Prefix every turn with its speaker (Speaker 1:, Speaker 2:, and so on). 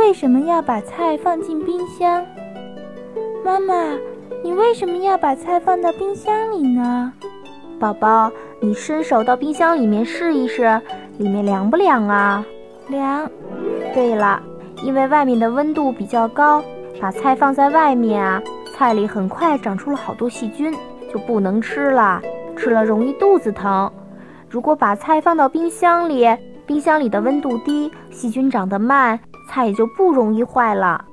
Speaker 1: 为什么要把菜放进冰箱？妈妈，你为什么要把菜放到冰箱里呢？
Speaker 2: 宝宝，你伸手到冰箱里面试一试，里面凉不凉啊？
Speaker 1: 凉。
Speaker 2: 对了，因为外面的温度比较高，把菜放在外面啊，菜里很快长出了好多细菌，就不能吃了，吃了容易肚子疼。如果把菜放到冰箱里，冰箱里的温度低，细菌长得慢，菜也就不容易坏了。